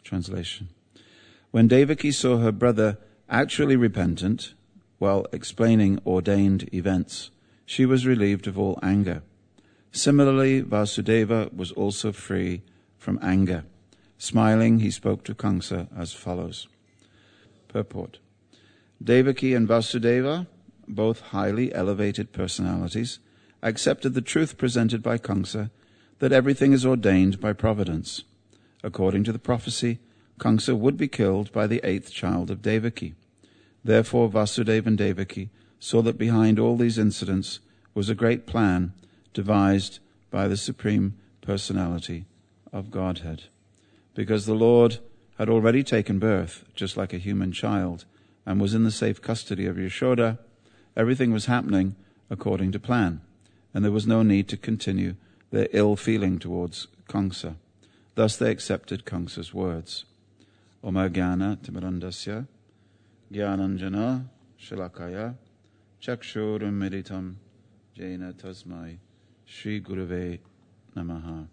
Translation. When Devaki saw her brother actually repentant, while explaining ordained events, she was relieved of all anger. Similarly, Vasudeva was also free from anger. Smiling, he spoke to Kamsa as follows. Purport. Devaki and Vasudeva, both highly elevated personalities, accepted the truth presented by Kamsa that everything is ordained by providence. According to the prophecy, Kamsa would be killed by the 8th child of Devaki. Therefore, Vasudeva and Devaki saw that behind all these incidents was a great plan devised by the Supreme Personality of Godhead. Because the Lord had already taken birth, just like a human child, and was in the safe custody of Yashoda, everything was happening according to plan, and there was no need to continue their ill feeling towards Kamsa. Thus they accepted Kamsa's words. Om Jnana Timirandasya Jnananjana Shalakaya Chakshurum Meditam Jena Tasmai Shri Gurave Namaha.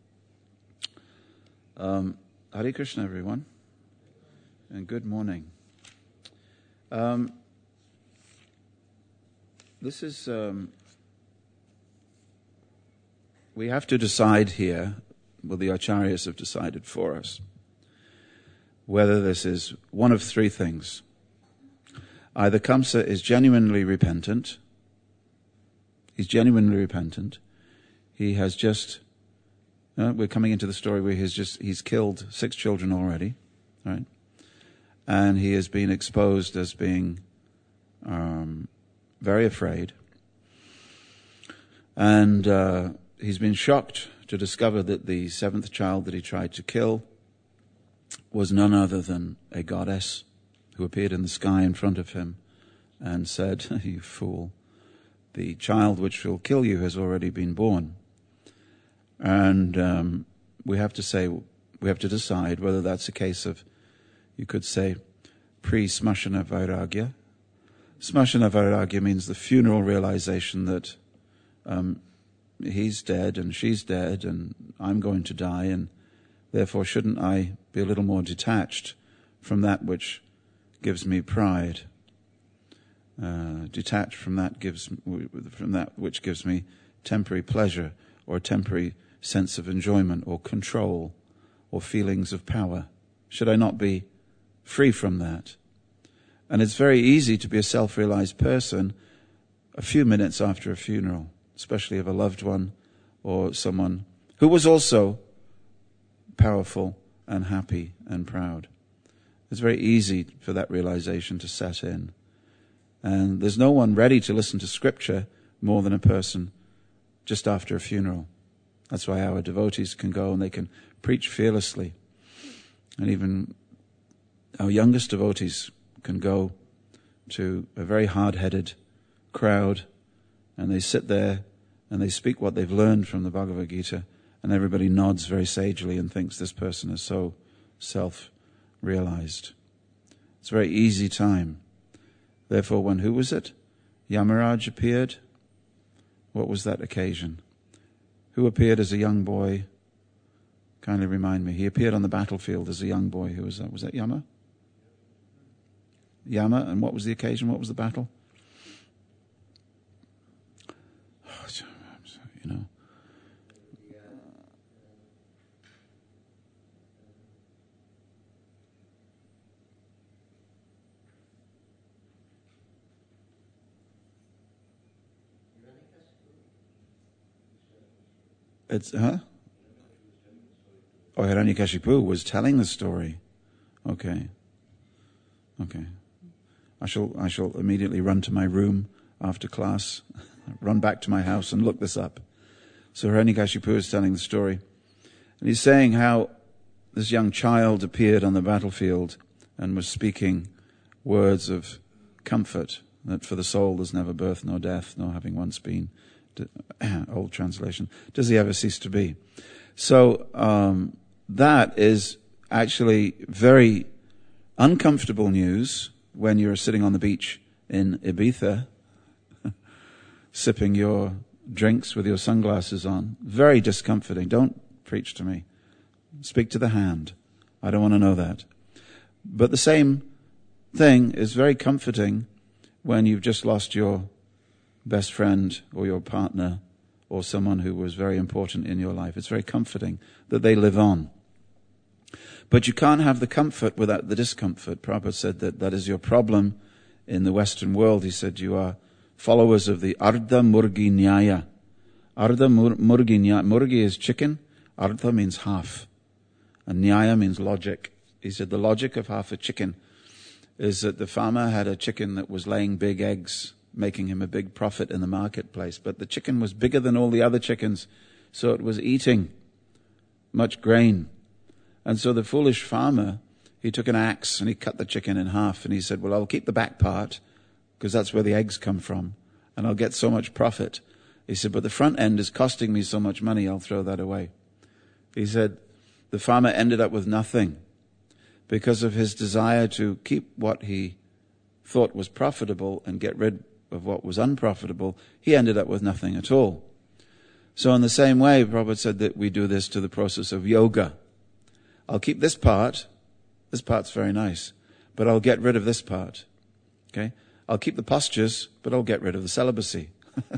Hare Krishna, everyone, and good morning. This is, we have to decide here, well, the Acharyas have decided for us, whether this is one of three things. Either Kamsa is genuinely repentant, he has just, we're coming into the story where he's killed 6 children already, right? And he has been exposed as being very afraid. And he's been shocked to discover that the 7th child that he tried to kill was none other than a goddess who appeared in the sky in front of him and said, "You fool, the child which will kill you has already been born." And we have to decide whether that's a case of, you could say, pre-smashana vairagya. Smashana vairagya means the funeral realization that he's dead and she's dead and I'm going to die, and therefore shouldn't I be a little more detached from that which gives me pride, detached from that which gives me temporary pleasure or temporary sense of enjoyment or control or feelings of power. Should I not be free from that? And it's very easy to be a self-realized person a few minutes after a funeral, especially of a loved one or someone who was also powerful and happy and proud. It's very easy for that realization to set in. And there's no one ready to listen to scripture more than a person just after a funeral. That's why our devotees can go and they can preach fearlessly. And even our youngest devotees can go to a very hard-headed crowd and they sit there and they speak what they've learned from the Bhagavad Gita, and everybody nods very sagely and thinks this person is so self-realized. It's a very easy time. Therefore, who was it? Yamaraj appeared. What was that occasion? Who appeared as a young boy? Kindly remind me. He appeared on the battlefield as a young boy. Who was that? Was that Yama? Yama, and what was the occasion? What was the battle? You know. It's, huh? Oh, Hiranyakashipu was telling the story. Okay. I shall immediately run to my room after class, run back to my house and look this up. So Hiranyakashipu is telling the story. And he's saying how this young child appeared on the battlefield and was speaking words of comfort, that for the soul there's never birth nor death, nor having once been, old translation, does he ever cease to be. So that is actually very uncomfortable news when you're sitting on the beach in Ibiza, sipping your drinks with your sunglasses on. Very discomforting. Don't preach to me. Speak to the hand. I don't want to know that. But the same thing is very comforting when you've just lost your best friend or your partner or someone who was very important in your life. It's very comforting that they live on. But you can't have the comfort without the discomfort. Prabhupada said that is your problem in the Western world. He said you are followers of the Ardha Murgi Nyaya. Ardha Murgi Nyaya. Murgi is chicken. Ardha means half. And Nyaya means logic. He said the logic of half a chicken is that the farmer had a chicken that was laying big eggs, making him a big profit in the marketplace. But the chicken was bigger than all the other chickens, so it was eating much grain. And so the foolish farmer, he took an axe and he cut the chicken in half, and he said, well, I'll keep the back part because that's where the eggs come from, and I'll get so much profit. He said, but the front end is costing me so much money, I'll throw that away. He said the farmer ended up with nothing because of his desire to keep what he thought was profitable and get rid of what was unprofitable. He ended up with nothing at all. So in the same way, Prabhupada said that we do this to the process of yoga. I'll keep this part. This part's very nice, but I'll get rid of this part. Okay? I'll keep the postures, but I'll get rid of the celibacy.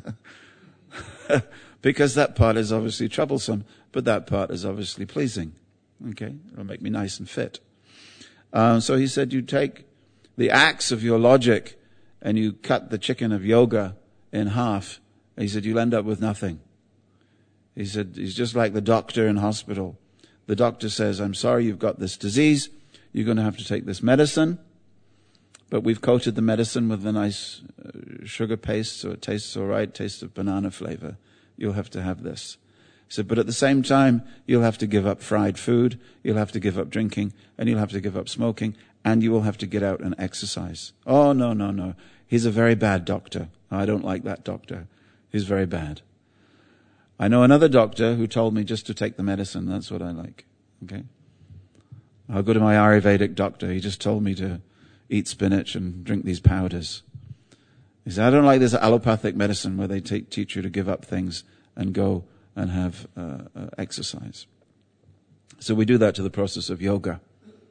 Because that part is obviously troublesome, but that part is obviously pleasing. Okay? It'll make me nice and fit. So he said, you take the axe of your logic and you cut the chicken of yoga in half. He said, you'll end up with nothing. He said, he's just like the doctor in hospital. The doctor says, I'm sorry, you've got this disease. You're going to have to take this medicine. But we've coated the medicine with a nice sugar paste, so it tastes all right, tastes of banana flavor. You'll have to have this. He said, but at the same time, you'll have to give up fried food, you'll have to give up drinking, and you'll have to give up smoking, and you will have to get out and exercise. Oh, no. He's a very bad doctor. I don't like that doctor. He's very bad. I know another doctor who told me just to take the medicine. That's what I like. Okay? I'll go to my Ayurvedic doctor. He just told me to eat spinach and drink these powders. He said, I don't like this allopathic medicine where they teach you to give up things and go and have exercise. So we do that to the process of yoga.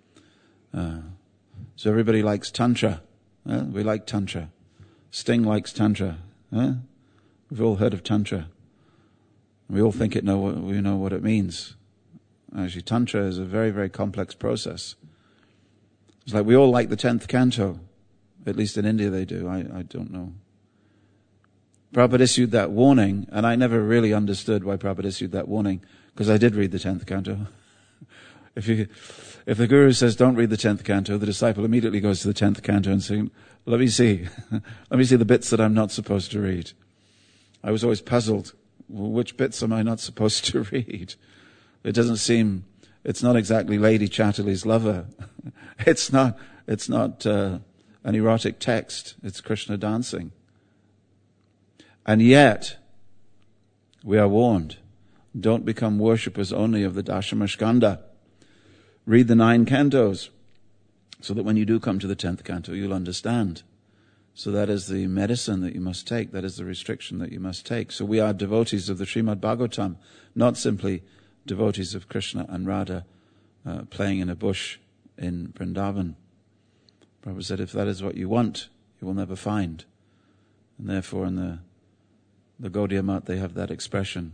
So everybody likes Tantra. We like Tantra. Sting likes Tantra. We've all heard of Tantra. We all think we know what it means. Actually, Tantra is a very, very complex process. It's like we all like the 10th canto. At least in India they do. I don't know. Prabhupada issued that warning, and I never really understood why Prabhupada issued that warning, because I did read the 10th canto. If the Guru says don't read the 10th canto, the disciple immediately goes to the 10th canto and says, let me see the bits that I'm not supposed to read. I was always puzzled. Well, which bits am I not supposed to read? It's not exactly Lady Chatterley's lover. It's not an erotic text. It's Krishna dancing. And yet, we are warned, don't become worshippers only of the Dashamashkanda. Read the 9 cantos, so that when you do come to the 10th canto, you'll understand. So that is the medicine that you must take. That is the restriction that you must take. So we are devotees of the Srimad Bhagavatam, not simply devotees of Krishna and Radha playing in a bush in Vrindavan. Prabhupada said, if that is what you want, you will never find. And therefore in the Gaudiya Mat, they have that expression.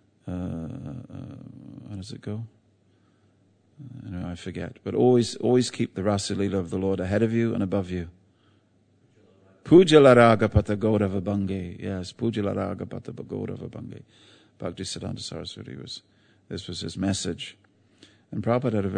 How does it go? I forget. But always keep the Rasa Leela of the Lord ahead of you and above you. Pujalaraga pata Gaurava Bhange. Yes, Pujalaraga pata Gaurava Bhange. Bhaktisiddhanta Saraswati this was his message. And Prabhupada had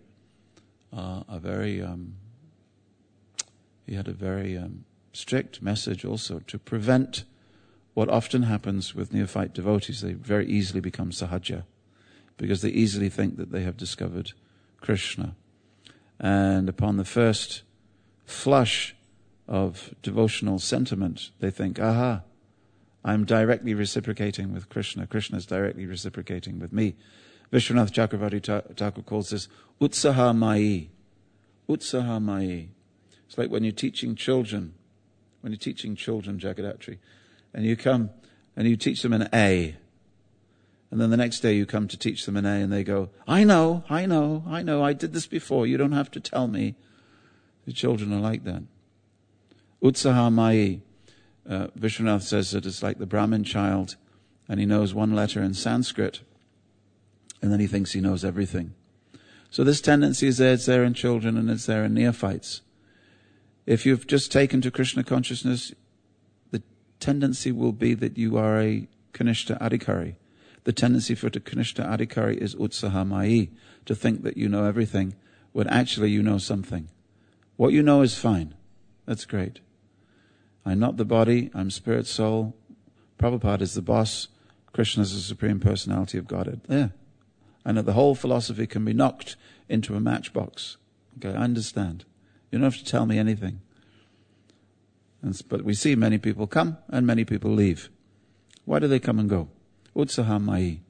a very strict message also to prevent what often happens with neophyte devotees. They very easily become sahaja because they easily think that they have discovered Krishna. And upon the first flush of devotional sentiment, they think, aha, I'm directly reciprocating with Krishna. Krishna is directly reciprocating with me. Vishwanath Chakravarti Thakur calls this utsaha mai. Utsaha mai. It's like when you're teaching children, Jagadatri, and you come and you teach them an A, And then the next day you come to teach them an A and they go, I know, I did this before, you don't have to tell me. The children are like that. Utsaha Mai. Vishwanath says that it's like the Brahmin child, and he knows one letter in Sanskrit, and then he thinks he knows everything. So this tendency is there, it's there in children, and it's there in neophytes. If you've just taken to Krishna consciousness, the tendency will be that you are a Kanishta Adhikari. The tendency for the Kanishta Adhikari is Utsaha Mai, to think that you know everything, when actually you know something. What you know is fine. That's great. I'm not the body, I'm spirit, soul. Prabhupada is the boss. Krishna is the Supreme Personality of Godhead. There. I know the whole philosophy can be knocked into a matchbox. Okay, I understand. You don't have to tell me anything. But we see many people come and many people leave. Why do they come and go? Utsaha Mai.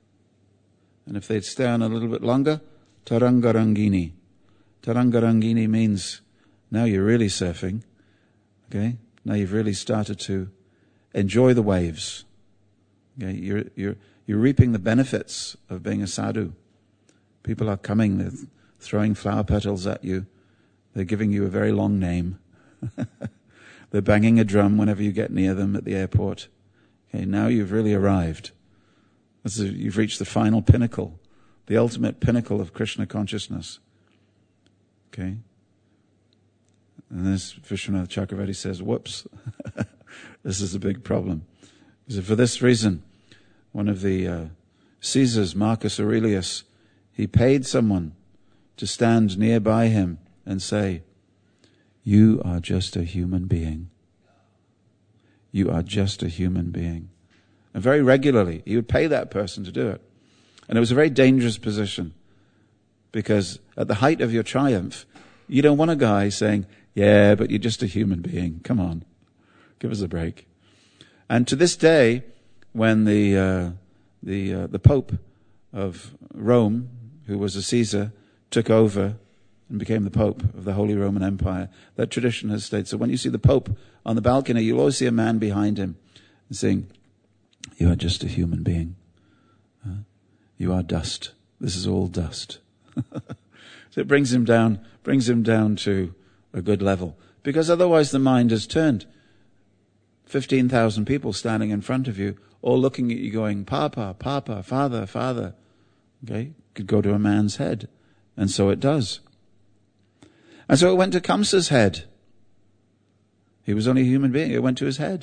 And if they'd stay on a little bit longer, Tarangarangini. Tarangarangini means now you're really surfing. Okay? Now you've really started to enjoy the waves. Okay? You're reaping the benefits of being a sadhu. People are coming, they're throwing flower petals at you. They're giving you a very long name. They're banging a drum whenever you get near them at the airport. Okay, now you've really arrived. You've reached the final pinnacle, the ultimate pinnacle of Krishna consciousness. Okay? And this Vishwanath Chakravarti says, whoops, this is a big problem. He said, for this reason, one of the Caesars, Marcus Aurelius, he paid someone to stand nearby him and say, you are just a human being. You are just a human being. And very regularly, he would pay that person to do it. And it was a very dangerous position, because at the height of your triumph, you don't want a guy saying, yeah, but you're just a human being. Come on, give us a break. And to this day, when the Pope of Rome, who was a Caesar, took over and became the Pope of the Holy Roman Empire, that tradition has stayed. So when you see the Pope on the balcony, you'll always see a man behind him saying, you are just a human being. You are dust. This is all dust. So it brings him down to a good level. Because otherwise the mind is turned. 15,000 people standing in front of you, all looking at you going, Papa, Papa, Father, Father. Okay? Could go to a man's head. And so it does. And so it went to Kamsa's head. He was only a human being. It went to his head.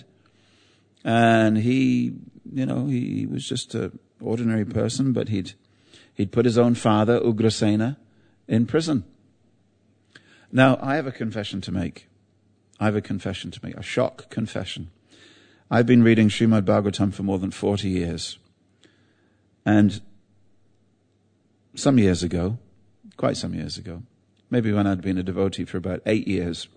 And he was just an ordinary person, but he'd put his own father, Ugrasena, in prison. Now, I have a confession to make. A shock confession. I've been reading Srimad Bhagavatam for more than 40 years. And quite some years ago, maybe when I'd been a devotee for about 8 years,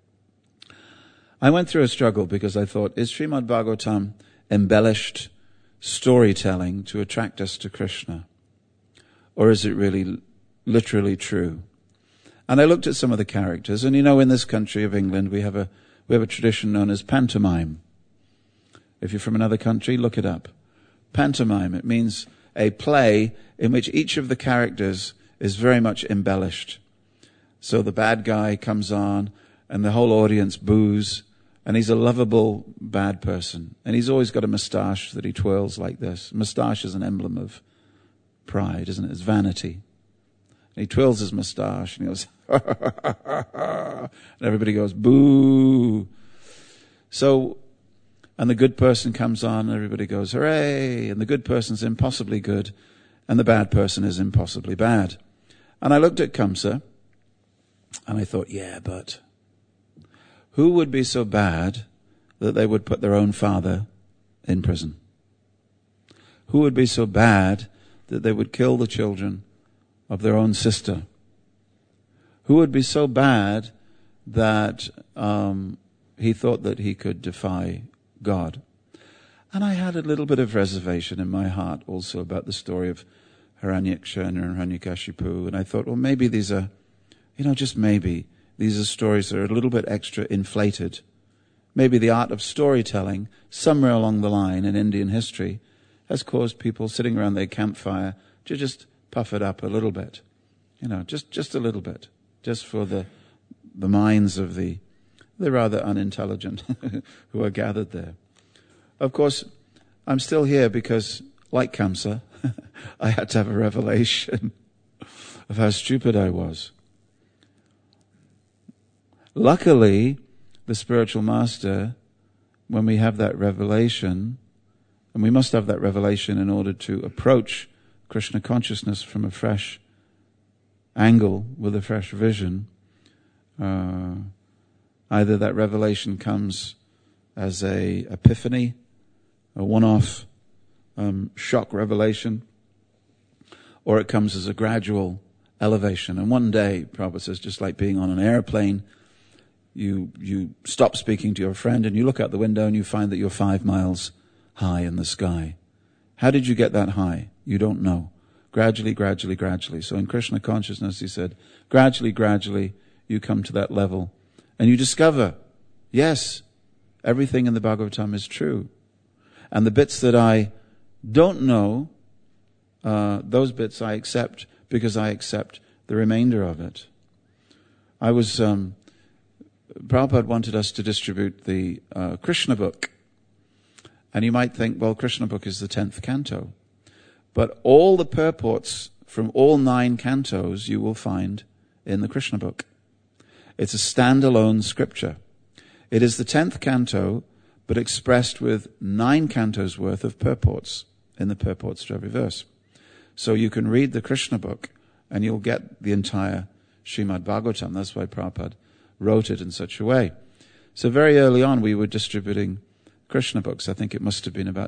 I went through a struggle because I thought, is Srimad Bhagavatam embellished storytelling to attract us to Krishna? Or is it really literally true? And I looked at some of the characters, and in this country of England, we have a tradition known as pantomime. If you're from another country, look it up. Pantomime, it means a play in which each of the characters is very much embellished. So the bad guy comes on, and the whole audience boos, and he's a lovable bad person. And he's always got a moustache that he twirls like this. Moustache is an emblem of pride, isn't it? It's vanity. And he twirls his moustache, and he goes, and everybody goes, boo. So, and the good person comes on, and everybody goes, hooray. And the good person's impossibly good, and the bad person is impossibly bad. And I looked at Kamsa, and I thought, yeah, but who would be so bad that they would put their own father in prison? Who would be so bad that they would kill the children of their own sister? Who would be so bad that he thought that he could defy God? And I had a little bit of reservation in my heart also about the story of Hiranyaksha and Hiranyakashipu. And I thought, well, maybe these are, just maybe, these are stories that are a little bit extra inflated. Maybe the art of storytelling, somewhere along the line in Indian history, has caused people sitting around their campfire to just puff it up a little bit. Just a little bit. Just for the minds of the rather unintelligent who are gathered there. Of course, I'm still here because, like Kamsa, I had to have a revelation of how stupid I was. Luckily, the spiritual master, when we have that revelation, and we must have that revelation in order to approach Krishna consciousness from a fresh angle, with a fresh vision, either that revelation comes as a epiphany, a one-off shock revelation, or it comes as a gradual elevation. And one day, Prabhupada says, just like being on an airplane, you stop speaking to your friend and you look out the window and you find that you're 5 miles high in the sky. How did you get that high? You don't know. Gradually, gradually, gradually. So in Krishna consciousness, he said, gradually, gradually, you come to that level and you discover, yes, everything in the Bhagavatam is true. And the bits that I don't know, those bits I accept because I accept the remainder of it. Prabhupada wanted us to distribute the Krishna book. And you might think, well, Krishna book is the 10th canto. But all the purports from all 9 cantos you will find in the Krishna book. It's a standalone scripture. It is the 10th canto, but expressed with 9 cantos worth of purports in the purports to every verse. So you can read the Krishna book and you'll get the entire Srimad Bhagavatam. That's why Prabhupada wrote it in such a way. So very early on we were distributing Krishna books. I think it must have been about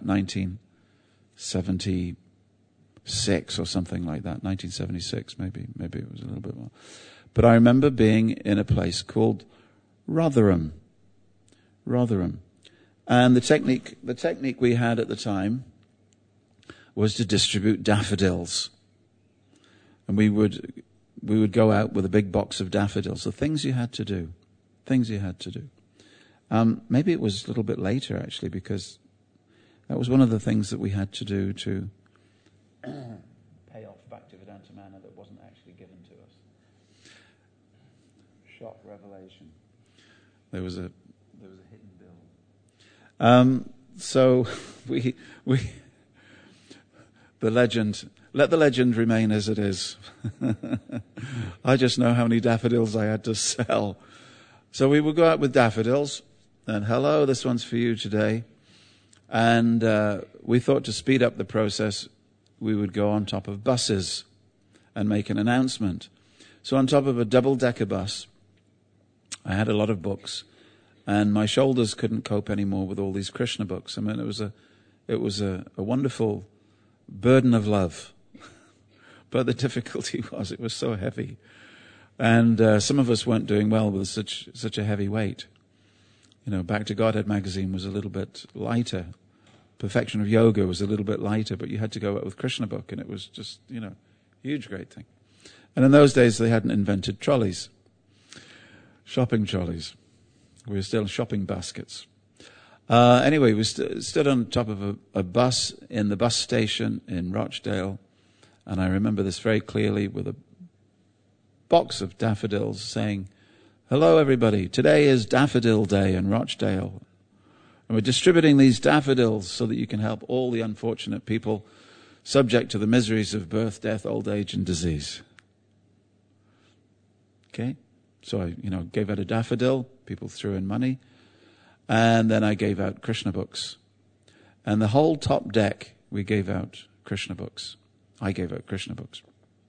1976 or something like that. 1976, maybe it was a little bit more. But I remember being in a place called Rotherham. And the technique we had at the time was to distribute daffodils. And we would go out with a big box of daffodils. The things you had to do. Maybe it was a little bit later, actually, because that was one of the things that we had to do to pay off Bhaktivedanta Manor that wasn't actually given to us. Shock revelation. There was a hidden bill. So we let the legend remain as it is. I just know how many daffodils I had to sell. So we would go out with daffodils, and hello, this one's for you today. And we thought to speed up the process, we would go on top of buses and make an announcement. So on top of a double-decker bus, I had a lot of books, and my shoulders couldn't cope anymore with all these Krishna books. I mean, it was a wonderful burden of love. But the difficulty was it was so heavy. And some of us weren't doing well with such a heavy weight. Back to Godhead magazine was a little bit lighter. Perfection of Yoga was a little bit lighter, but you had to go out with Krishna book, and it was just, huge, great thing. And in those days, they hadn't invented trolleys, shopping trolleys. We were still shopping baskets. Anyway, we stood on top of a bus in the bus station in Rochdale, and I remember this very clearly with a box of daffodils saying, "Hello, everybody. Today is Daffodil Day in Rochdale. And we're distributing these daffodils so that you can help all the unfortunate people subject to the miseries of birth, death, old age, and disease." Okay? So I, gave out a daffodil. People threw in money. And then I gave out Krishna books. And the whole top deck, we gave out Krishna books. I gave out Krishna books.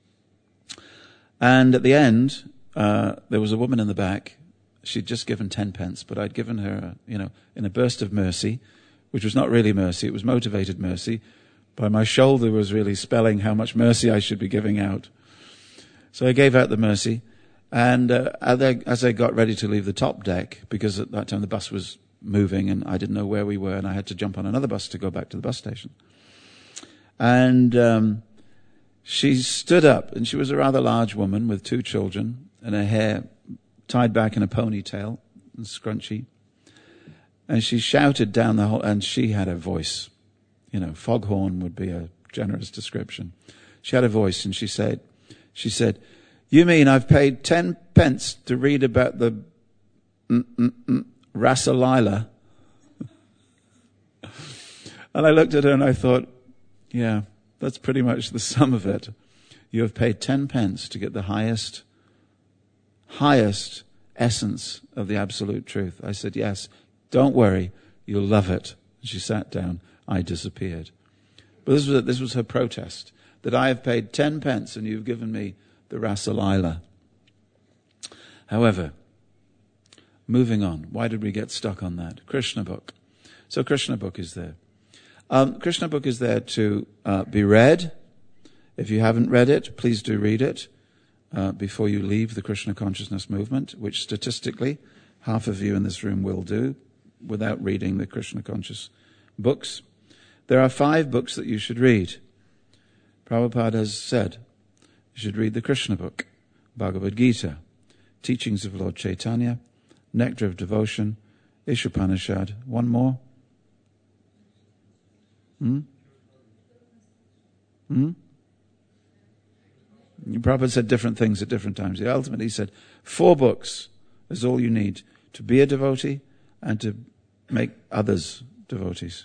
And at the end, there was a woman in the back. She'd just given 10 pence, but I'd given her, in a burst of mercy, which was not really mercy, it was motivated mercy. By my shoulder was really spelling how much mercy I should be giving out. So I gave out the mercy. And as I got ready to leave the top deck, because at that time the bus was moving and I didn't know where we were, and I had to jump on another bus to go back to the bus station. And she stood up, and she was a rather large woman with 2 children, and her hair tied back in a ponytail and scrunchy. And she shouted down the whole, and she had a voice. foghorn would be a generous description. She had a voice, and she said, "You mean I've paid 10 pence to read about the Rasalila?" And I looked at her and I thought, yeah, that's pretty much the sum of it. You have paid 10 pence to get the highest essence of the absolute truth. I said, yes, don't worry, you'll love it. And she sat down. I disappeared. But this was her protest, that I have paid 10 pence and you've given me the Rasalila. However, moving on. Why did we get stuck on that? Krishna book. So Krishna book is there. Krishna book is there to be read. If you haven't read it, please do read it before you leave the Krishna consciousness movement, which statistically half of you in this room will do without reading the Krishna conscious books. There are 5 books that you should read. Prabhupada has said you should read the Krishna book, Bhagavad Gita, Teachings of Lord Chaitanya, Nectar of Devotion, Ishopanishad. One more? Prabhupada said different things at different times. Ultimately, he said 4 books is all you need to be a devotee and to make others devotees.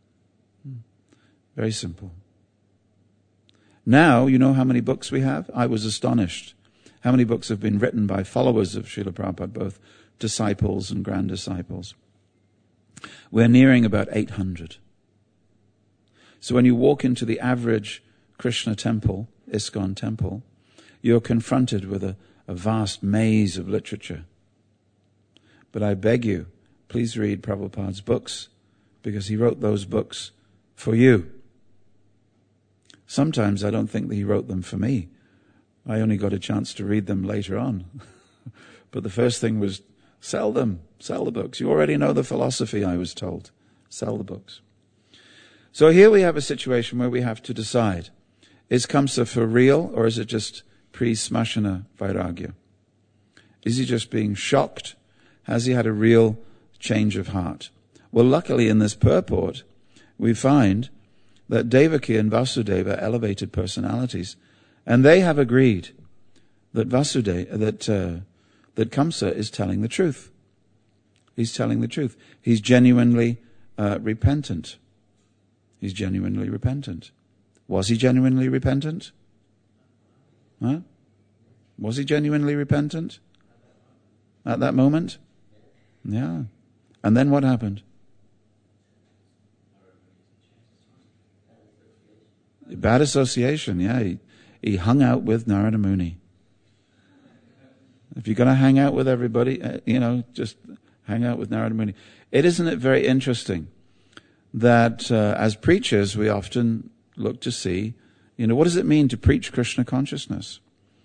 Very simple. Now, you know how many books we have? I was astonished. How many books have been written by followers of Srila Prabhupada, both disciples and grand disciples? We're nearing about 800. So when you walk into the average Krishna temple, ISKCON temple, you're confronted with a vast maze of literature. But I beg you, please read Prabhupada's books, because he wrote those books for you. Sometimes I don't think that he wrote them for me. I only got a chance to read them later on. But the first thing was, sell them, sell the books. You already know the philosophy, I was told. Sell the books. So here we have a situation where we have to decide, is Kamsa for real, or is it just pre-smashana vairagya? Is he just being shocked? Has he had a real change of heart? Well, luckily in this purport, we find that Devaki and Vasudeva are elevated personalities, and they have agreed that that Kamsa is telling the truth. He's telling the truth. He's genuinely repentant. He's genuinely repentant. Was he genuinely repentant? Huh? Was he genuinely repentant at that moment? Yeah. And then what happened? Bad association, yeah. He hung out with Narada Muni. If you're going to hang out with everybody, just hang out with Narada Muni. Isn't it very interesting that as preachers we often look to see, what does it mean to preach Krishna consciousness?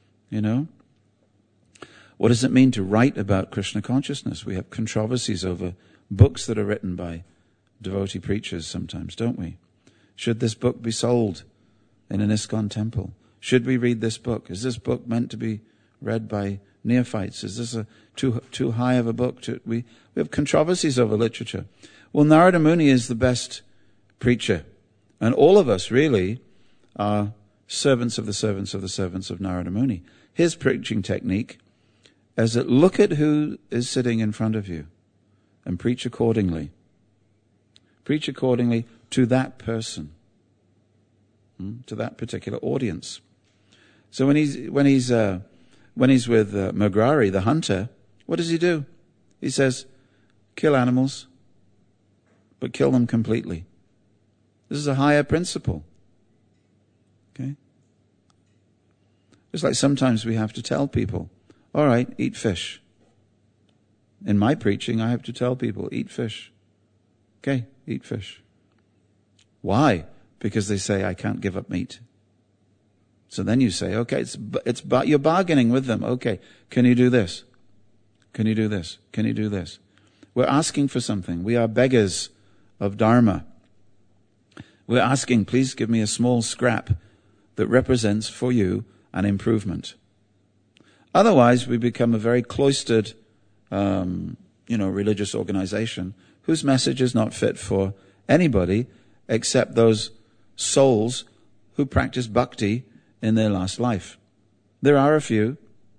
What does it mean to write about Krishna consciousness? We have controversies over books that are written by devotee preachers sometimes, don't we? Should this book be sold in an ISKCON temple? Should we read this book? Is this book meant to be read by neophytes? Is this too high of a book? We have controversies over literature. Well, Narada Muni is the best preacher. And all of us really are servants of the servants of the servants of Narada Muni. His preaching technique is that look at who is sitting in front of you and preach accordingly. Preach accordingly to that person, to that particular audience. So when he's with Mugrari, the hunter, what does he do? He says, kill animals, but kill them completely. This is a higher principle. Okay? It's like sometimes we have to tell people, all right, eat fish. In my preaching, I have to tell people, eat fish. Okay, eat fish. Why? Because they say, I can't give up meat. So then you say, okay, you're bargaining with them. Okay, can you do this? Can you do this? Can you do this? We're asking for something. We are beggars of Dharma. We're asking, please give me a small scrap that represents for you an improvement. Otherwise, we become a very cloistered, religious organization whose message is not fit for anybody except those souls who practice bhakti in their last life. There are a few.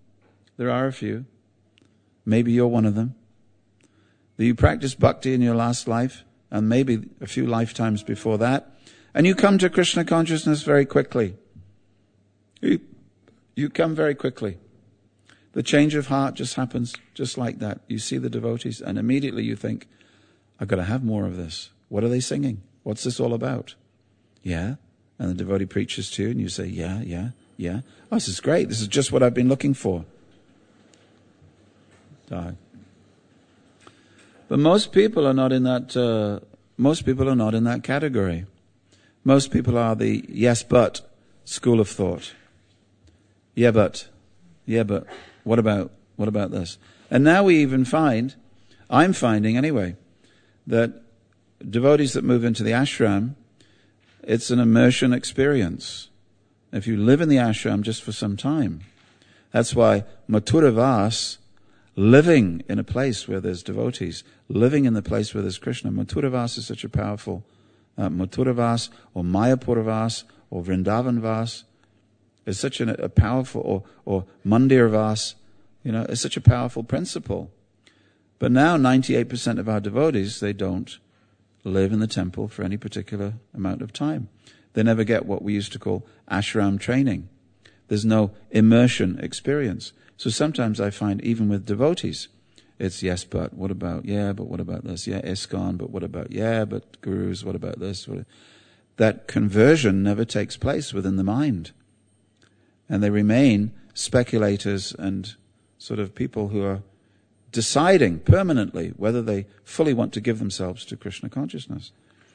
Maybe you're one of them. That you practice bhakti in your last life, and maybe a few lifetimes before that, and you come to Krishna consciousness very quickly. You come very quickly. The change of heart just happens just like that. You see the devotees, and immediately you think, I've got to have more of this. What are they singing? What's this all about? Yeah. And the devotee preaches to you, and you say, yeah. Oh, this is great. This is just what I've been looking for. But most people are not in that. Most people are not in that category. Most people are the yes but school of thought. Yeah, but what about this? And now we even I'm finding anyway, that devotees that move into the ashram, it's an immersion experience. If you live in the ashram just for some time, that's why Mathuravas, living in a place where there's devotees, living in the place where there's Krishna, Mathuravas is such a powerful, Mathuravas or Mayapuravas or Vrindavanvas is such a powerful, or Mandirvas, is such a powerful principle. But now 98% of our devotees, they don't live in the temple for any particular amount of time. They never get what we used to call ashram training. There's no immersion experience. So sometimes I find even with devotees, it's yes, but what about, yeah, but what about this? Yeah, ISKCON, but what about, yeah, but gurus, what about this? That conversion never takes place within the mind. And they remain speculators and sort of people who are deciding permanently whether they fully want to give themselves to Krishna consciousness.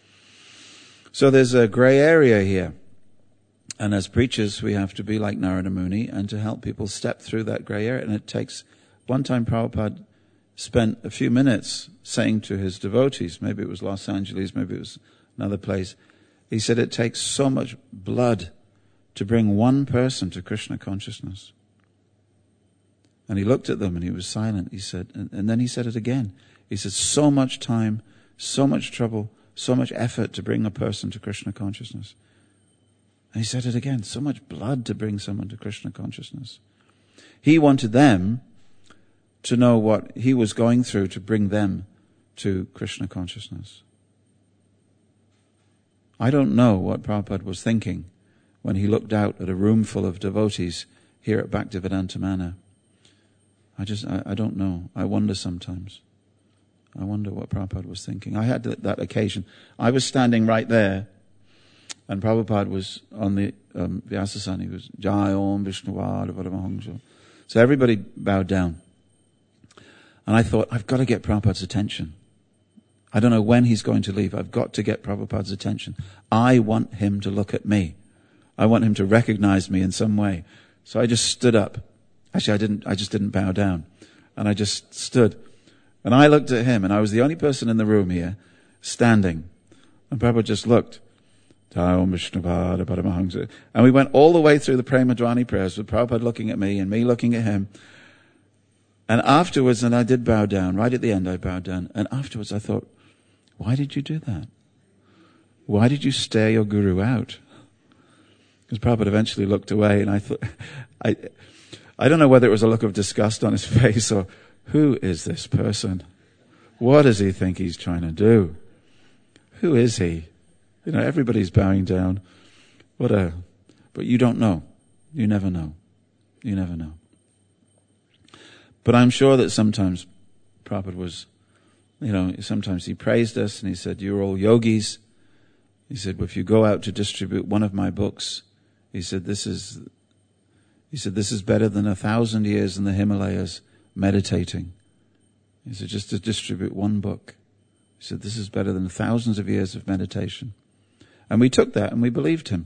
So there's a gray area here. And as preachers, we have to be like Narada Muni and to help people step through that gray area. And it takes, one time Prabhupada spent a few minutes saying to his devotees, maybe it was Los Angeles, maybe it was another place, he said it takes so much blood to bring one person to Krishna consciousness. And he looked at them and he was silent. He said, and then he said it again. He said, so much time, so much trouble, so much effort to bring a person to Krishna consciousness. And he said it again, so much blood to bring someone to Krishna consciousness. He wanted them to know what he was going through to bring them to Krishna consciousness. I don't know what Prabhupada was thinking when he looked out at a room full of devotees here at Bhaktivedanta Manor. I don't know. I wonder sometimes. I wonder what Prabhupada was thinking. I had that occasion. I was standing right there, and Prabhupada was on the Vyasasana. He was Jai Om Vishnuvada Vadamahamsa. So everybody bowed down. And I thought, I've got to get Prabhupada's attention. I don't know when he's going to leave. I've got to get Prabhupada's attention. I want him to look at me. I want him to recognize me in some way. So I just stood up. Actually, I just didn't bow down. And I just stood. And I looked at him, and I was the only person in the room here, standing. And Prabhupada just looked. And we went all the way through the Prema Dwani prayers with Prabhupada looking at me and me looking at him. And afterwards, and I did bow down, right at the end I bowed down. And afterwards I thought, why did you do that? Why did you stare your guru out? Because Prabhupada eventually looked away, and I thought, I don't know whether it was a look of disgust on his face or, who is this person? What does he think he's trying to do? Who is he? Everybody's bowing down. But you don't know. You never know. You never know. But I'm sure that sometimes Prabhupada was, sometimes he praised us and he said, you're all yogis. He said, if you go out to distribute one of my books, he said, this is better than 1,000 years in the Himalayas meditating. He said, just to distribute one book. He said, this is better than thousands of years of meditation. And we took that and we believed him.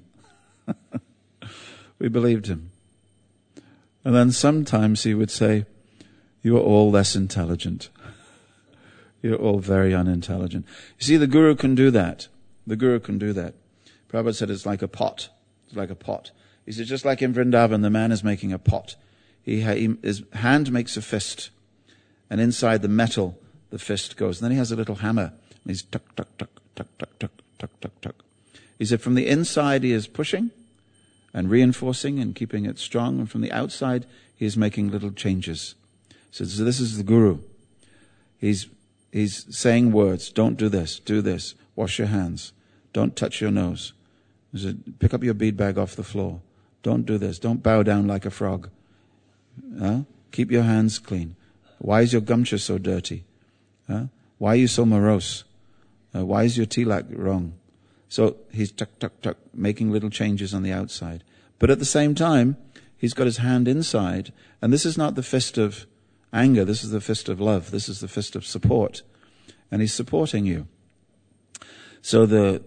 We believed him. And then sometimes he would say, you are all less intelligent. You're all very unintelligent. You see, the Guru can do that. The Guru can do that. Prabhupada said it's like a pot. It's like a pot. He said, just like in Vrindavan, the man is making a pot. His hand makes a fist. And inside the metal, the fist goes. And then he has a little hammer. And he's tuck, tuck, tuck, tuck, tuck, tuck, tuck, tuck, tuck. He said from the inside he is pushing and reinforcing and keeping it strong, and from the outside he is making little changes. So this is the Guru. He's saying words, don't do this, wash your hands, don't touch your nose. He said, pick up your bead bag off the floor. Don't do this, don't bow down like a frog. Keep your hands clean. Why is your gumcha so dirty? Why are you so morose? Why is your tilak wrong? So he's tuck, tuck, tuck, making little changes on the outside. But at the same time, he's got his hand inside, and this is not the fist of anger, this is the fist of love, this is the fist of support. And he's supporting you. So the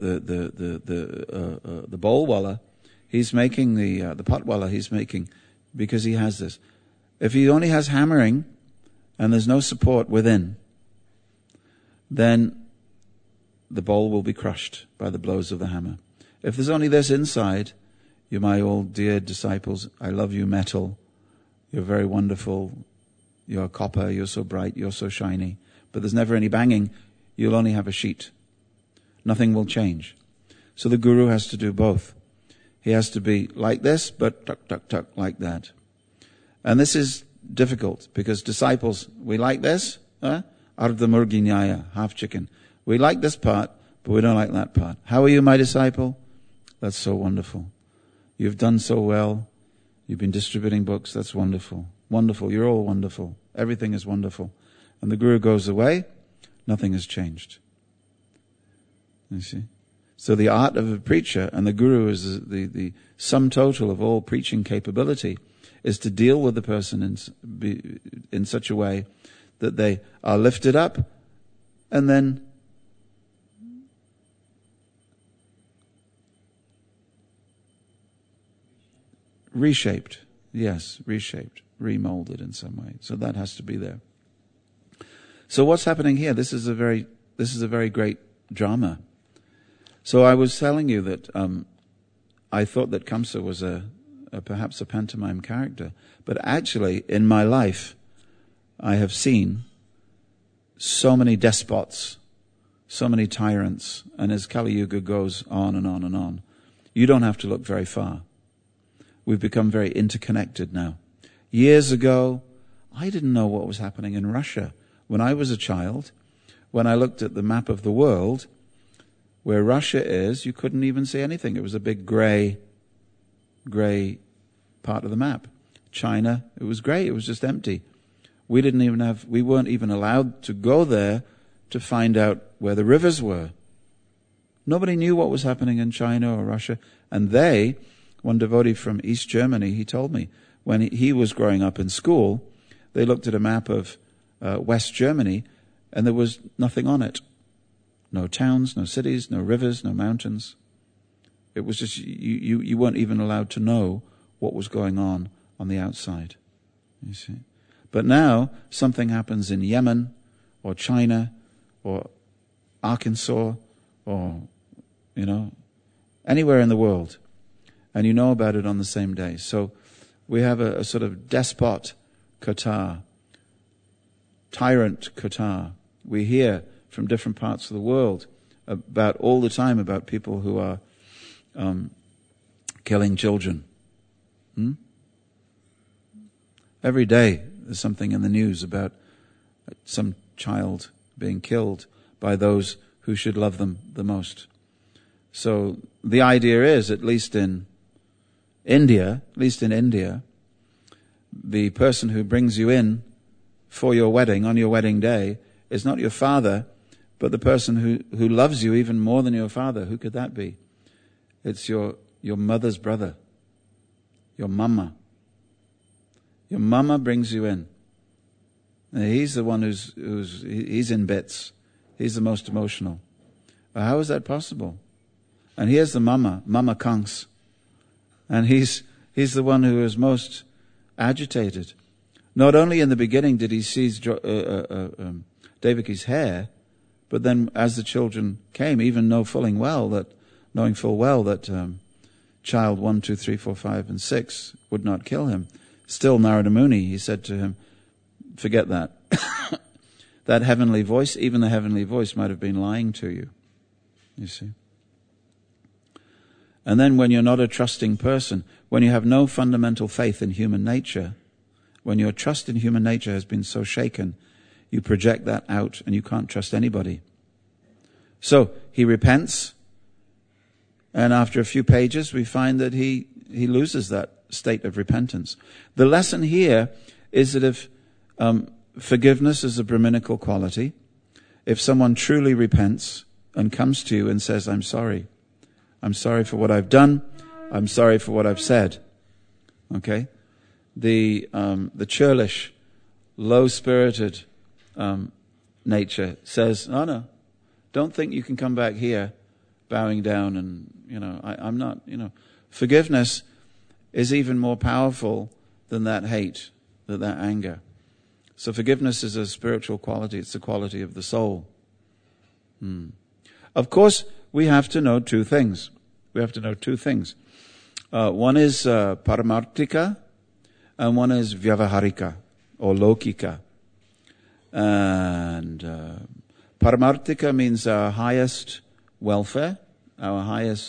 bowlwala, he's making the potwala, he's making, because he has this. If he only has hammering, and there's no support within, then the bowl will be crushed by the blows of the hammer. If there's only this inside, you my all dear disciples, I love you metal, you're very wonderful, you're copper, you're so bright, you're so shiny, but there's never any banging, you'll only have a sheet. Nothing will change. So the Guru has to do both. He has to be like this, but tuck, tuck, tuck, like that. And this is difficult, because disciples, we like this, Ardha Murgi Nyaya, half chicken. We like this part, but we don't like that part. How are you, my disciple? That's so wonderful. You've done so well. You've been distributing books. That's wonderful. Wonderful. You're all wonderful. Everything is wonderful. And the Guru goes away. Nothing has changed. You see? So the art of a preacher, and the Guru is the sum total of all preaching capability, is to deal with the person in such a way that they are lifted up and then reshaped. Yes, reshaped, remolded in some way. So that has to be there. So what's happening here? This is a very great drama. So I was telling you that I thought that Kamsa was perhaps a pantomime character, but actually in my life I have seen so many despots, so many tyrants, and as Kali Yuga goes on and on and on, you don't have to look very far. We've become very interconnected now. Years ago, I didn't know what was happening in Russia. When I was a child, when I looked at the map of the world, where Russia is, you couldn't even see anything. It was a big grey part of the map. China, it was grey, it was just empty. We weren't even allowed to go there to find out where the rivers were. Nobody knew what was happening in China or Russia. And one devotee from East Germany, he told me, when he was growing up in school, they looked at a map of West Germany, and there was nothing on it. No towns, no cities, no rivers, no mountains. It was just, you weren't even allowed to know what was going on the outside. You see. But now, something happens in Yemen, or China, or Arkansas, or, anywhere in the world, and you know about it on the same day. So we have a sort of despot Qatar, tyrant Qatar. We hear from different parts of the world all the time about people who are killing children. Every day there's something in the news about some child being killed by those who should love them the most. So the idea is, at least in India, the person who brings you in for your wedding, on your wedding day, is not your father, but the person who loves you even more than your father. Who could that be? It's your mother's brother, your mama. Your mama brings you in. And he's the one he's in bits. He's the most emotional. How is that possible? And here's the Mama Kanks. And he's the one who is most agitated. Not only in the beginning did he seize Devaki's hair, but then as the children came, even knowing full well that child 1, 2, 3, 4, 5, and 6 would not kill him, still Narada Muni, he said to him, forget that. That heavenly voice, even the heavenly voice might have been lying to you. You see. And then when you're not a trusting person, when you have no fundamental faith in human nature, when your trust in human nature has been so shaken, you project that out and you can't trust anybody. So he repents, and after a few pages we find that he loses that state of repentance. The lesson here is that if forgiveness is a Brahminical quality, if someone truly repents and comes to you and says, I'm sorry for what I've done, I'm sorry for what I've said, okay? The churlish, low-spirited nature says, no, don't think you can come back here bowing down and, I'm not, Forgiveness is even more powerful than that hate, than that anger. So forgiveness is a spiritual quality. It's the quality of the soul. Of course, we have to know two things. One is paramartika, and one is vyavaharika, or lokika. And paramartika means our highest welfare, the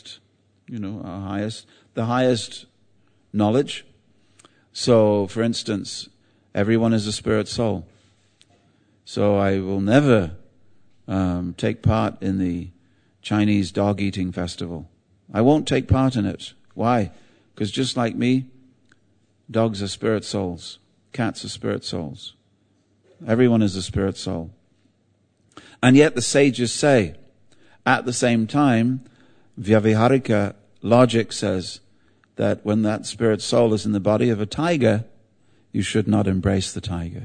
highest knowledge. So, for instance, everyone is a spirit soul. So I will never take part in the Chinese dog eating festival. I won't take part in it. Why? Because just like me, dogs are spirit souls. Cats are spirit souls. Everyone is a spirit soul. And yet the sages say, at the same time, Vyaviharika logic says that when that spirit soul is in the body of a tiger, you should not embrace the tiger.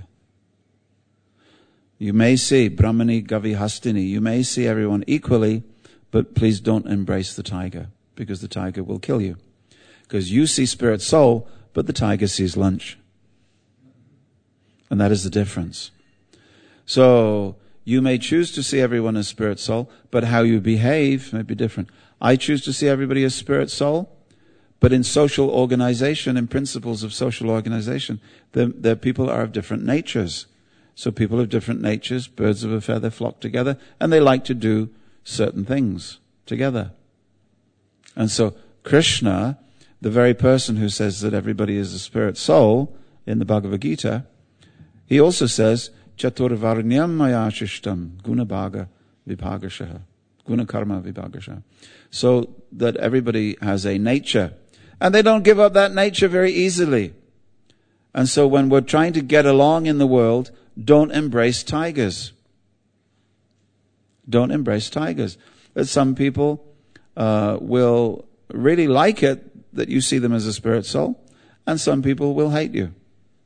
You may see Brahmani Gavihastini, you may see everyone equally, but please don't embrace the tiger, because the tiger will kill you. Because you see spirit soul, but the tiger sees lunch. And that is the difference. So, you may choose to see everyone as spirit soul, but how you behave may be different. I choose to see everybody as spirit soul, but in social organization, in principles of social organization, the people are of different natures. So people of different natures, birds of a feather, flock together, and they like to do certain things together. And so Krishna, the very person who says that everybody is a spirit soul in the Bhagavad Gita, he also says, Chaturvarnyam maya shishtam gunabhaga vibhagashaha. Guna karma vibhagashaha. So that everybody has a nature. And they don't give up that nature very easily. And so when we're trying to get along in the world, don't embrace tigers. Don't embrace tigers. But some people will really like it that you see them as a spirit soul, and some people will hate you.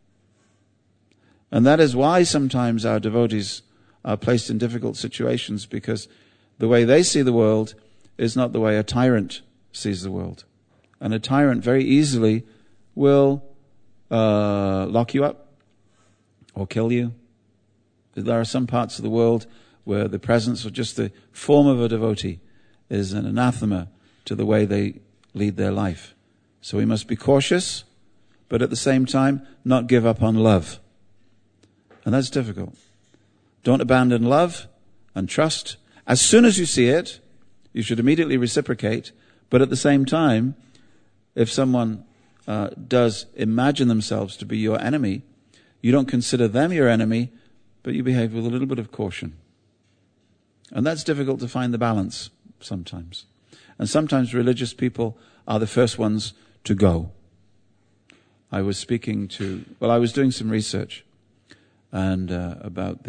And that is why sometimes our devotees are placed in difficult situations, because the way they see the world is not the way a tyrant sees the world. And a tyrant very easily will lock you up or kill you. There are some parts of the world where the presence or just the form of a devotee is an anathema to the way they lead their life. So we must be cautious, but at the same time not give up on love. And that's difficult. Don't abandon love and trust. As soon as you see it, you should immediately reciprocate, but at the same time, if someone does imagine themselves to be your enemy, you don't consider them your enemy, but you behave with a little bit of caution. And that's difficult to find the balance sometimes. And sometimes religious people are the first ones to go. I was doing some research and about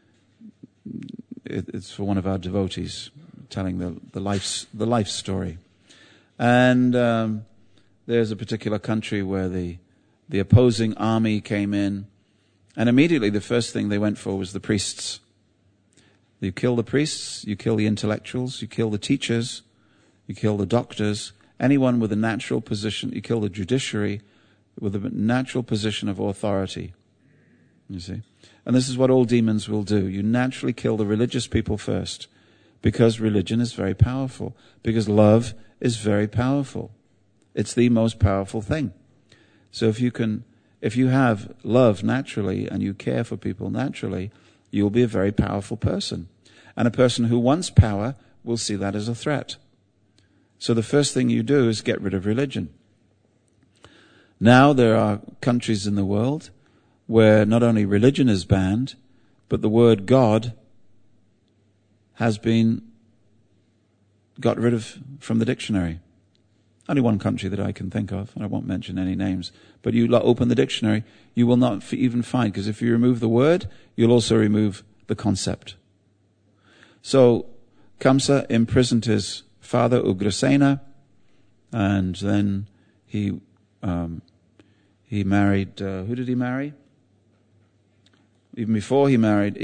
it's for one of our devotees, telling the life story. And there's a particular country where the opposing army came in, and immediately the first thing they went for was the priests. You kill the priests, you kill the intellectuals, you kill the teachers, you kill the doctors, anyone with a natural position, you kill the judiciary with a natural position of authority. You see? And this is what all demons will do. You naturally kill the religious people first, because religion is very powerful, because love is very powerful. It's the most powerful thing. So if you have love naturally and you care for people naturally, you'll be a very powerful person. And a person who wants power will see that as a threat. So the first thing you do is get rid of religion. Now there are countries in the world where not only religion is banned, but the word God has been got rid of from the dictionary. Only one country that I can think of, and I won't mention any names, but you open the dictionary, you will not even find, because if you remove the word, you'll also remove the concept. So Kamsa imprisoned his father Ugrasena, and then he married, who did he marry? He married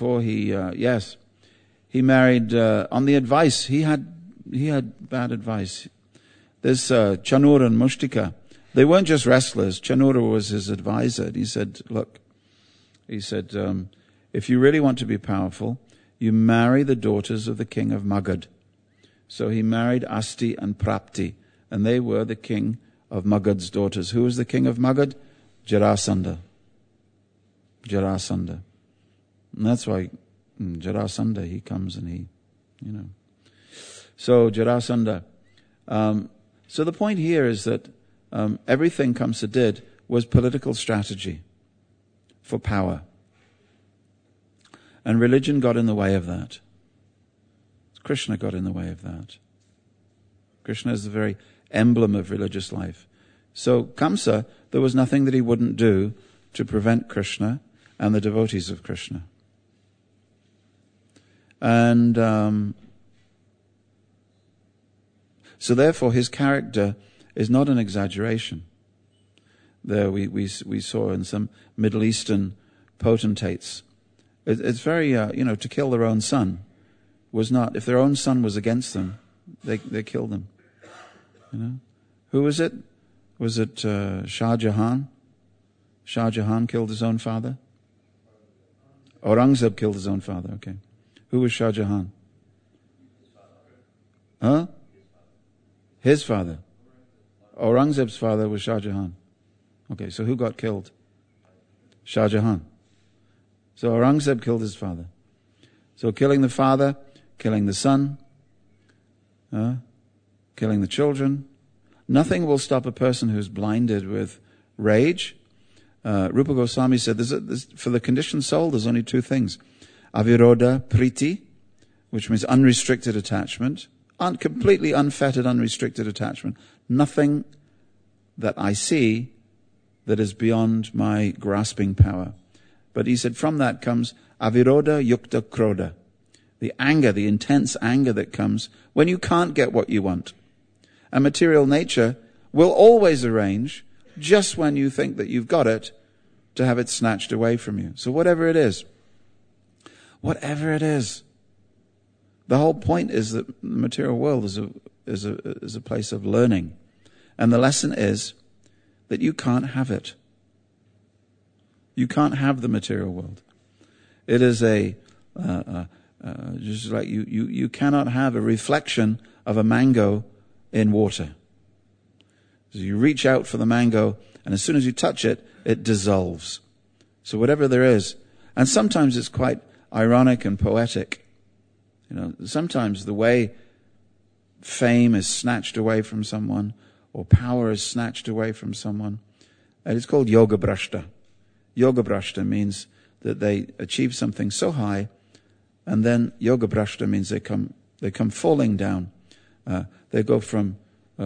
on the advice. He had bad advice. This Chanura and Mushtika, they weren't just wrestlers. Chanura was his advisor. And he said, look, if you really want to be powerful, you marry the daughters of the king of Magad. So he married Asti and Prapti, and they were the king of Magad's daughters. Who was the king of Magad? Jarasandha. And that's why Jarasandha, he comes and he, So Jarasandha. So the point here is that everything Kamsa did was political strategy for power. And religion got in the way of that. Krishna got in the way of that. Krishna is the very emblem of religious life. So Kamsa, there was nothing that he wouldn't do to prevent Krishna and the devotees of Krishna. And so therefore his character is not an exaggeration. There we saw in some Middle Eastern potentates. It's very, to kill their own son was not, if their own son was against them, they killed him. Who was it? Was it Shah Jahan? Shah Jahan killed his own father? Aurangzeb killed his own father, okay. Who was Shah Jahan? Huh? His father. Aurangzeb's father was Shah Jahan. Okay, so who got killed? Shah Jahan. So Aurangzeb killed his father. So killing the father, killing the son, killing the children. Nothing will stop a person who's blinded with rage. Rupa Goswami said, for the conditioned soul, there's only two things. Aviroda priti, which means unrestricted attachment, completely unfettered, unrestricted attachment. Nothing that I see that is beyond my grasping power. But he said from that comes aviroda yukta krodha, the anger, the intense anger that comes when you can't get what you want. And material nature will always arrange, just when you think that you've got it, to have it snatched away from you. So whatever it is, the whole point is that the material world is a place of learning. And the lesson is that you can't have it. You can't have the material world. It is just like you cannot have a reflection of a mango in water. So you reach out for the mango, and as soon as you touch it, it dissolves. So whatever there is, and sometimes it's quite ironic and poetic. Sometimes the way fame is snatched away from someone, or power is snatched away from someone, and it's called yoga brashta. Yoga brashta means that they achieve something so high, and then yoga brashta means they come falling down. They go from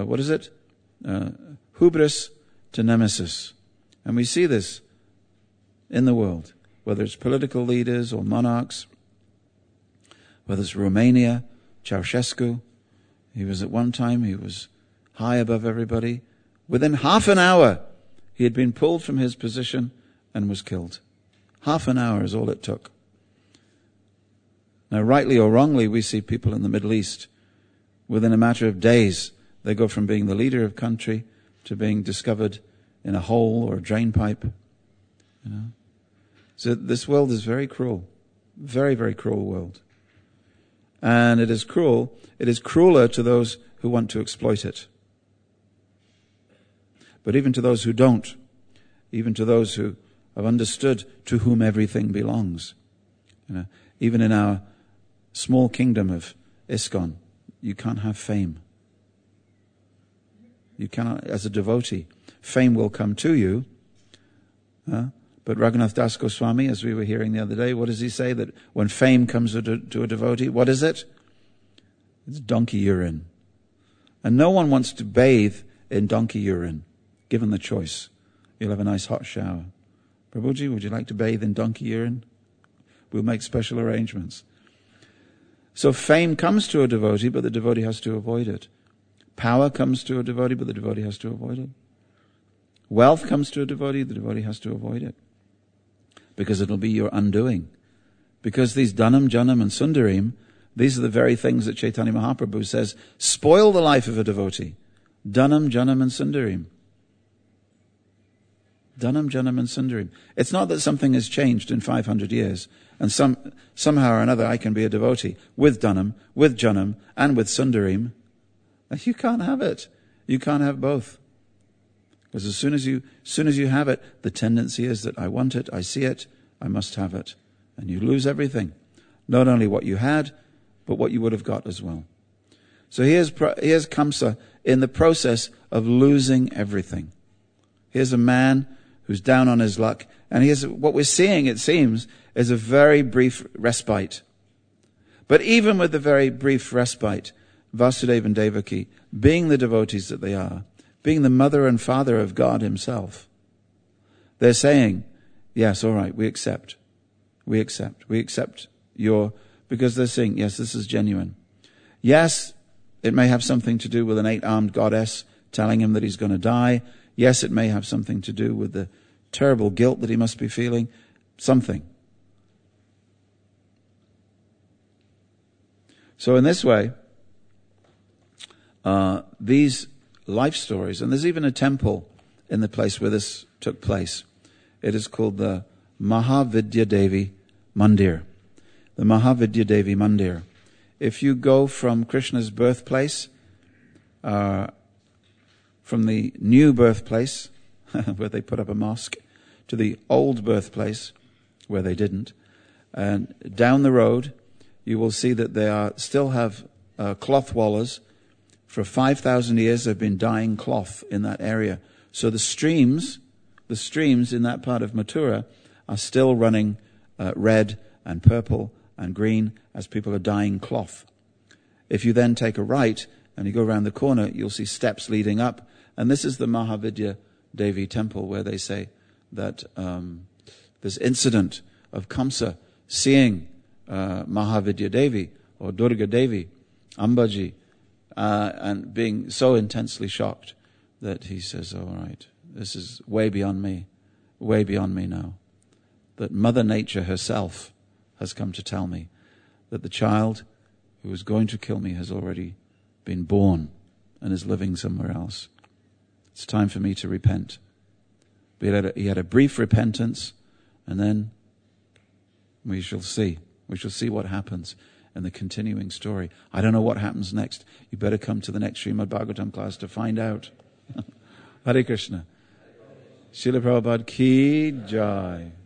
hubris to nemesis. And we see this in the world, whether it's political leaders or monarchs, whether it's Romania, Ceausescu. He was high above everybody. Within half an hour, he had been pulled from his position and was killed. Half an hour is all it took. Now, rightly or wrongly, we see people in the Middle East, within a matter of days, they go from being the leader of country to being discovered in a hole or a drain pipe. So this world is very cruel. Very, very cruel world. And it is cruel. It is crueler to those who want to exploit it. But even to those who don't, even to those who have understood to whom everything belongs. Even in our small kingdom of ISKCON, you can't have fame. You cannot, as a devotee, fame will come to you. But Raghunath Das Goswami, as we were hearing the other day, what does he say? That when fame comes to a devotee, what is it? It's donkey urine. And no one wants to bathe in donkey urine, given the choice. You'll have a nice hot shower. Prabhuji, would you like to bathe in donkey urine? We'll make special arrangements. So fame comes to a devotee, but the devotee has to avoid it. Power comes to a devotee, but the devotee has to avoid it. Wealth comes to a devotee, the devotee has to avoid it. Because it'll be your undoing. Because these Dhanam, Janam and Sundarim, these are the very things that Chaitanya Mahaprabhu says spoil the life of a devotee. Dhanam, Janam and Sundarim. Dhanam, Janam and Sundarim. It's not that something has changed in 500 years and somehow or another I can be a devotee with Dhanam, with Janam and with Sundarim. You can't have it. You can't have both. Because as soon as you have it, the tendency is that I want it, I see it, I must have it. And you lose everything. Not only what you had, but what you would have got as well. So here's Kamsa in the process of losing everything. Here's a man who's down on his luck. And here's what we're seeing, it seems, is a very brief respite. But even with the very brief respite, Vasudeva and Devaki, being the devotees that they are, being the mother and father of God himself, they're saying, yes, all right, we accept your, because they're saying, yes, this is genuine. Yes, it may have something to do with an 8-armed goddess telling him that he's going to die. Yes, it may have something to do with the terrible guilt that he must be feeling. Something. So in this way, these life stories, and there's even a temple in the place where this took place. It is called the Mahavidya Devi Mandir. The Mahavidya Devi Mandir. If you go from Krishna's birthplace, from the new birthplace, where they put up a mosque, to the old birthplace, where they didn't, and down the road, you will see that they still have cloth wallahs. For 5,000 years, they've been dyeing cloth in that area. So the streams in that part of Mathura are still running red and purple and green as people are dyeing cloth. If you then take a right and you go around the corner, you'll see steps leading up. And this is the Mahavidya Devi temple where they say that this incident of Kamsa seeing Mahavidya Devi or Durga Devi, Ambaji, and being so intensely shocked that he says, all right, this is way beyond me now. That Mother Nature herself has come to tell me that the child who was going to kill me has already been born and is living somewhere else. It's time for me to repent. But he had a brief repentance, and then we shall see. We shall see what happens in the continuing story. I don't know what happens next. You better come to the next Srimad Bhagavatam class to find out. Hare Krishna. Srila Prabhupada ki jai.